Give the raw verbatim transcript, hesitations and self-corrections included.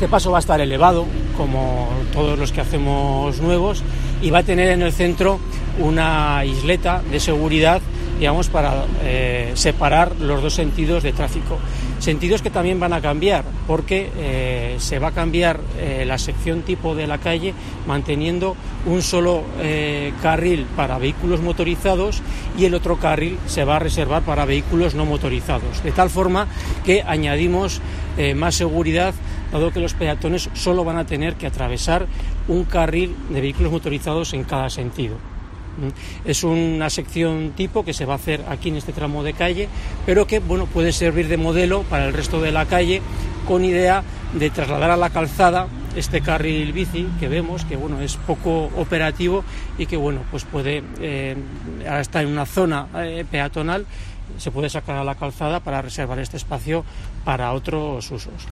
Este paso va a estar elevado, como todos los que hacemos nuevos, y va a tener en el centro una isleta de seguridad, digamos, para eh, separar los dos sentidos de tráfico. Sentidos que también van a cambiar, porque eh, se va a cambiar eh, la sección tipo de la calle, manteniendo un solo eh, carril para vehículos motorizados y el otro carril se va a reservar para vehículos no motorizados, de tal forma que añadimos eh, más seguridad, dado que los peatones solo van a tener que atravesar un carril de vehículos motorizados en cada sentido. Es una sección tipo que se va a hacer aquí en este tramo de calle, pero que bueno, puede servir de modelo para el resto de la calle, con idea de trasladar a la calzada este carril bici que vemos, que bueno, es poco operativo y que bueno, pues puede, eh, ahora está en una zona eh, peatonal, se puede sacar a la calzada para reservar este espacio para otros usos.